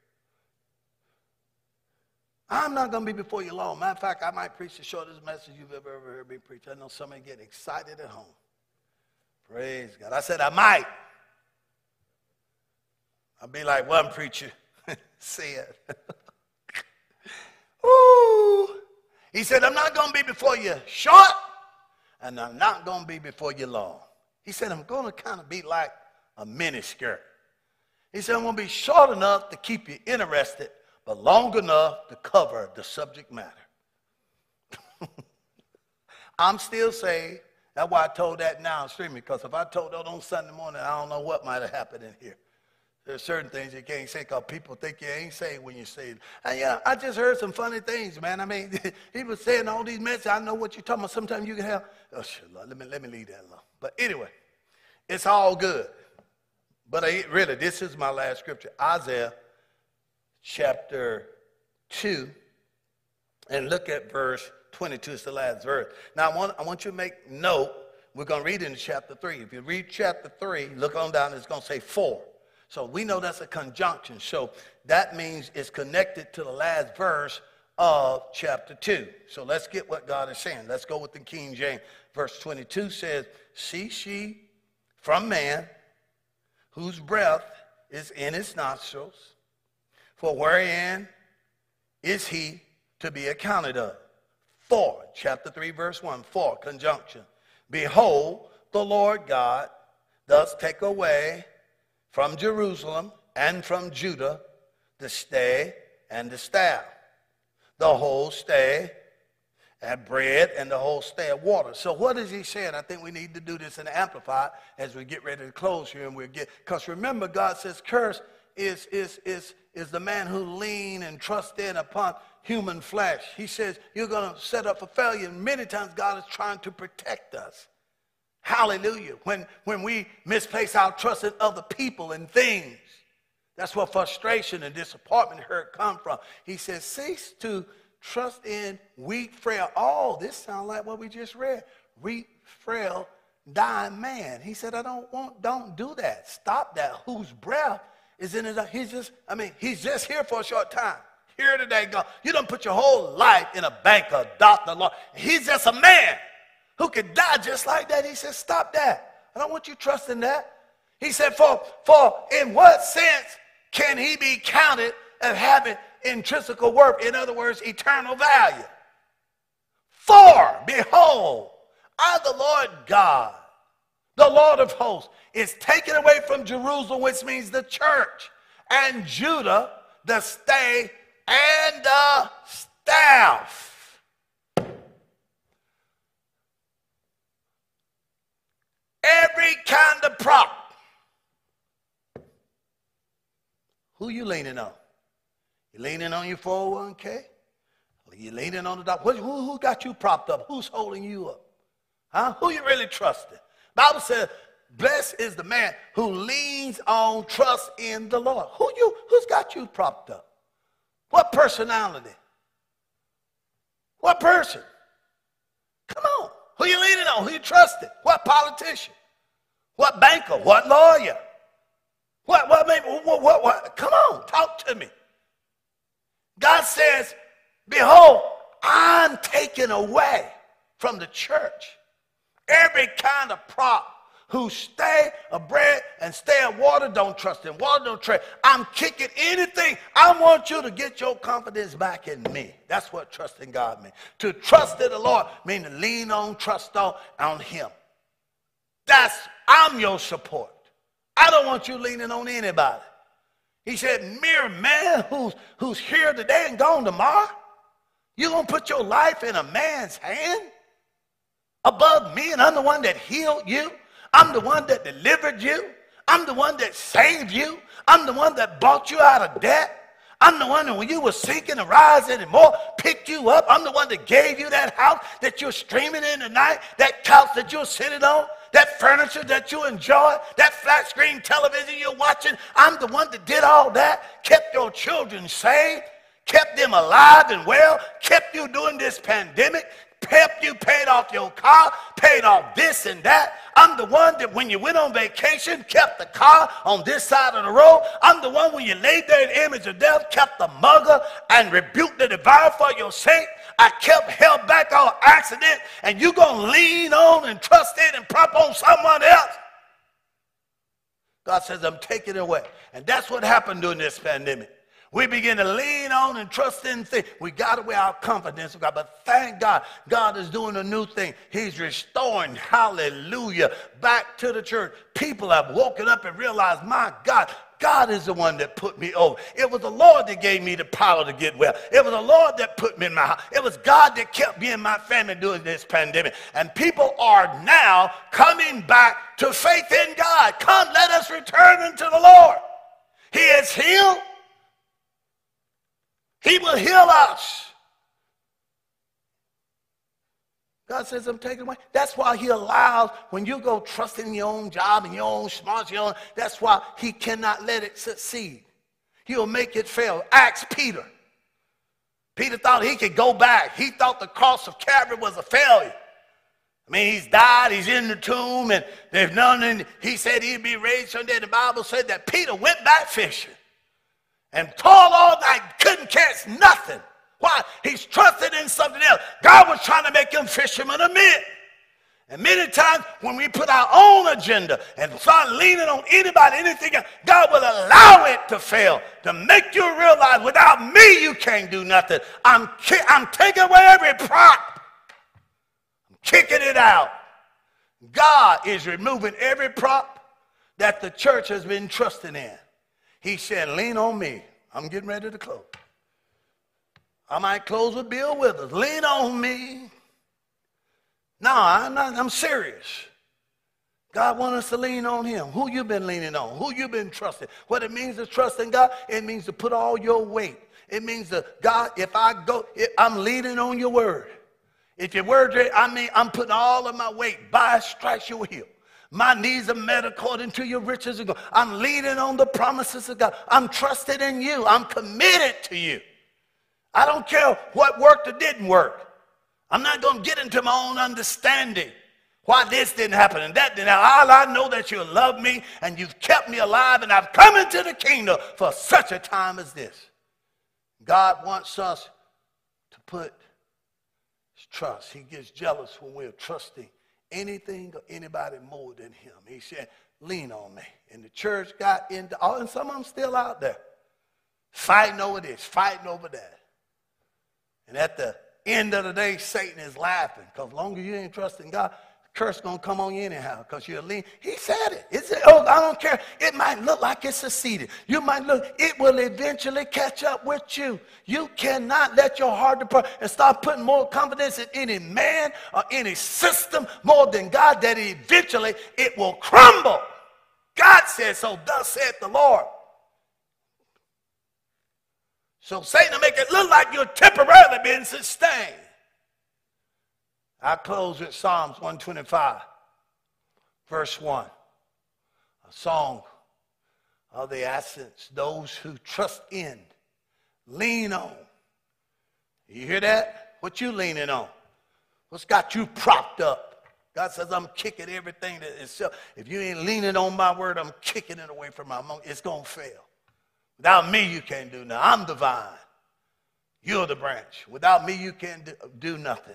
I'm not going to be before you long. Matter of fact, I might preach the shortest message you've ever, ever heard me preach. I know somebody get excited at home. Praise God. I said I might. I'll be like one preacher said. Ooh. He said, I'm not going to be before you short, and I'm not going to be before you long. He said, I'm going to kind of be like a miniskirt. He said, I'm going to be short enough to keep you interested, but long enough to cover the subject matter. I'm still saved. That's why I told that now streaming, because if I told that on Sunday morning, I don't know what might have happened in here. There's certain things you can't say because people think you ain't saved when you're saved. And yeah, I just heard some funny things, man. I mean, he was saying all these messages. I know what you're talking about. Sometimes you can have, oh, shit, Lord, let me, let me leave that alone. But anyway, it's all good. But I, really, this is my last scripture. Isaiah chapter two. And look at verse twenty-two. It's the last verse. Now, I want, I want you to make note. We're going to read it in chapter three. If you read chapter three, look on down, it's going to say four. So we know that's a conjunction. So that means it's connected to the last verse of chapter two. So let's get what God is saying. Let's go with the King James. Verse twenty-two says, cease ye from man, whose breath is in his nostrils, for wherein is he to be accounted of? For, chapter three, verse one, for, conjunction. Behold, the Lord God does take away from Jerusalem and from Judah the stay and the staff, the whole stay and bread and the whole stay of water. So what is he saying? I think we need to do this in the Amplified as we get ready to close here. And we'll get, because remember, God says curse is, is, is, is the man who lean and trust in upon human flesh. He says you're going to set up for failure. And many times God is trying to protect us. Hallelujah. When, when we misplace our trust in other people and things, that's where frustration and disappointment and hurt come from. He says, cease to trust in weak, frail. Oh, this sounds like what we just read. Weak, frail, dying man. He said, I don't want, don't do that. Stop that. Whose breath is in his, he's just, I mean, he's just here for a short time. Here today, God. You don't put your whole life in a bank, a doctor, law. He's just a man who could die just like that. He said, stop that. I don't want you trusting that. He said, for, for in what sense can he be counted as having intrinsic worth? In other words, eternal value. For, behold, I, the Lord God, the Lord of hosts, is taken away from Jerusalem, which means the church, and Judah, the stay and the staff. Every kind of prop. Who you leaning on? You leaning on your four oh one k? You leaning on the doctor? Who, who got you propped up? Who's holding you up? Huh? Who you really trusting? Bible says, blessed is the man who leans on trust in the Lord. Who you? Who's got you propped up? What personality? What person? Come on. Who you leaning on? Who you trusting? What politician? What banker? What lawyer? What, what, what, what, what? Come on, talk to me. God says, behold, I'm taking away from the church every kind of prop who stay of bread and stay of water, don't trust in water, don't trust. I'm kicking anything. I want you to get your confidence back in me. That's what trusting God means. To trust in the Lord means to lean on, trust on, on him. That's, I'm your support. I don't want you leaning on anybody. He said, mere man who's, who's here today and gone tomorrow, you going to put your life in a man's hand above me, and I'm the one that healed you. I'm the one that delivered you. I'm the one that saved you. I'm the one that bought you out of debt. I'm the one that when you were sinking and rising and more, picked you up. I'm the one that gave you that house that you're streaming in tonight, that couch that you're sitting on, that furniture that you enjoy, that flat screen television you're watching. I'm the one that did all that, kept your children saved, kept them alive and well, kept you during this pandemic, helped you, paid off your car, paid off this and that. I'm the one that when you went on vacation, kept the car on this side of the road. I'm the one when you laid there in the image of death, kept the mugger and rebuked the devourer for your sake. I kept, held back all accident, and you're going to lean on and trust in and prop on someone else. God says, I'm taking it away. And that's what happened during this pandemic. We begin to lean on and trust in things. We got away our confidence of God. But thank God, God is doing a new thing. He's restoring, hallelujah, back to the church. People have woken up and realized, my God, God is the one that put me over. It was the Lord that gave me the power to get well. It was the Lord that put me in my house. It was God that kept me and my family during this pandemic. And people are now coming back to faith in God. Come, let us return unto the Lord. He is healed. He will heal us. God says, I'm taking away. That's why he allows, when you go trusting in your own job and your own smarts, your own, that's why he cannot let it succeed. He'll make it fail. Ask Peter. Peter thought he could go back. He thought the cross of Calvary was a failure. I mean, he's died, he's in the tomb, and there's none in, he said he'd be raised someday. The Bible said that Peter went back fishing and toiled all night, couldn't catch nothing. Why? He's trusted in something else. God was trying to make him fishermen of men. And many times when we put our own agenda and start leaning on anybody, anything else, God will allow it to fail, to make you realize without me you can't do nothing. I'm, ki- I'm taking away every prop. I'm kicking it out. God is removing every prop that the church has been trusting in. He said, lean on me. I'm getting ready to close. I might close with Bill Withers. Lean on me. No, I'm not. I'm serious. God wants us to lean on him. Who you been leaning on? Who you been trusting? What it means to trust in God, it means to put all your weight. It means that, God, if I go, if I'm leaning on your word. If your word, I mean, I'm putting all of my weight. By stripes you will heal. My needs are met according to your riches and glory. I'm leaning on the promises of God. I'm trusted in you. I'm committed to you. I don't care what worked or didn't work. I'm not going to get into my own understanding why this didn't happen and that didn't happen. All I know that you love me and you've kept me alive and I've come into the kingdom for such a time as this. God wants us to put his trust. He gets jealous when we're trusting anything or anybody more than him. He said, lean on me. And the church got into, oh, and some of them still out there, fighting over this, fighting over that. And at the end of the day, Satan is laughing, because longer you ain't trusting God, the curse going to come on you anyhow, because you're lean. He said it. It said, oh, I don't care. It might look like it's succeeded. You might look, it will eventually catch up with you. You cannot let your heart depart and start putting more confidence in any man or any system more than God, that eventually it will crumble. God said so, thus saith the Lord. So Satan will make it look like you're temporarily being sustained. I close with Psalms one twenty-five, verse one. A song of the ascents, those who trust in, lean on. You hear that? What you leaning on? What's got you propped up? God says, I'm kicking everything that is self. If you ain't leaning on my word, I'm kicking it away from my mouth. It's going to fail. Without me, you can't do nothing. I'm the vine. You're the branch. Without me, you can't do, do nothing.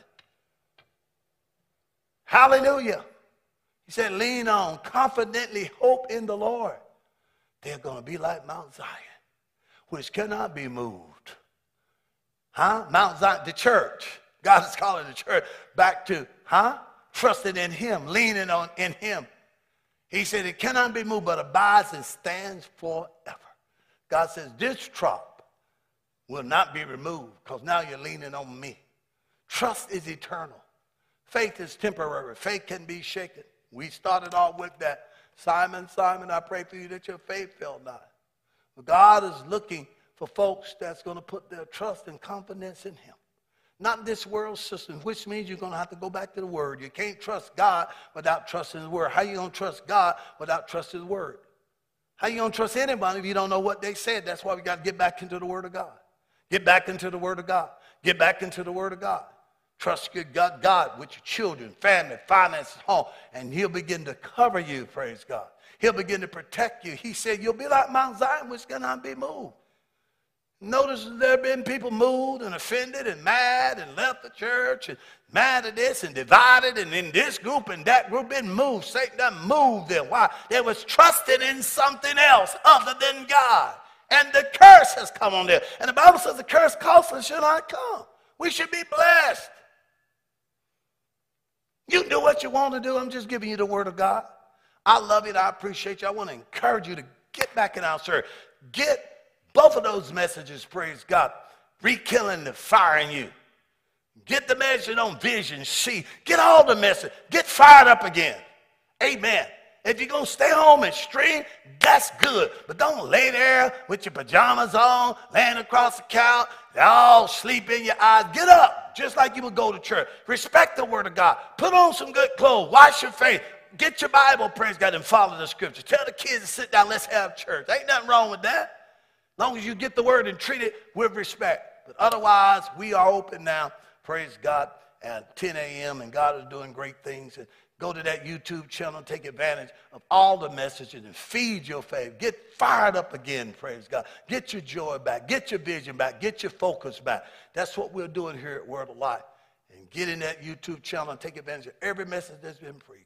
Hallelujah. He said, lean on, confidently hope in the Lord. They're going to be like Mount Zion, which cannot be moved. Huh? Mount Zion, the church. God is calling the church back to, huh? Trusting in him, leaning on in him. He said it cannot be moved, but abides and stands forever. God says this trop will not be removed, because now you're leaning on me. Trust is eternal. Faith is temporary. Faith can be shaken. We started off with that. Simon, Simon, I pray for you that your faith fail not. But God is looking for folks that's going to put their trust and confidence in him. Not this world system, which means you're going to have to go back to the word. You can't trust God without trusting his word. How you going to trust God without trusting his word? How you going to trust anybody if you don't know what they said? That's why we got to get back into the word of God. Get back into the word of God. Get back into the word of God. Trust your God, God with your children, family, finances, home, and he'll begin to cover you, praise God. He'll begin to protect you. He said, you'll be like Mount Zion, which cannot be moved. Notice there have been people moved and offended and mad and left the church and mad at this and divided, and in this group and that group been moved. Satan done moved them. Why? They was trusting in something else other than God. And the curse has come on them. And the Bible says the curse costs us should not come. We should be blessed. You can do what you want to do. I'm just giving you the word of God. I love it. I appreciate you. I want to encourage you to get back in our church. Get both of those messages, praise God. Rekindling the fire in you. Get the message on vision, see. Get all the message. Get fired up again. Amen. If you're going to stay home and stream, that's good. But don't lay there with your pajamas on, laying across the couch, all sleep in your eyes. Get up, just like you would go to church. Respect the word of God. Put on some good clothes. Wash your face. Get your Bible, praise God, and follow the scriptures. Tell the kids to sit down. Let's have church. Ain't nothing wrong with that. As long as you get the word and treat it with respect. But otherwise, we are open now, praise God, at ten a.m. and God is doing great things. And go to that YouTube channel and take advantage of all the messages and feed your faith. Get fired up again, praise God. Get your joy back. Get your vision back. Get your focus back. That's what we're doing here at Word of Life. And get in that YouTube channel and take advantage of every message that's been preached.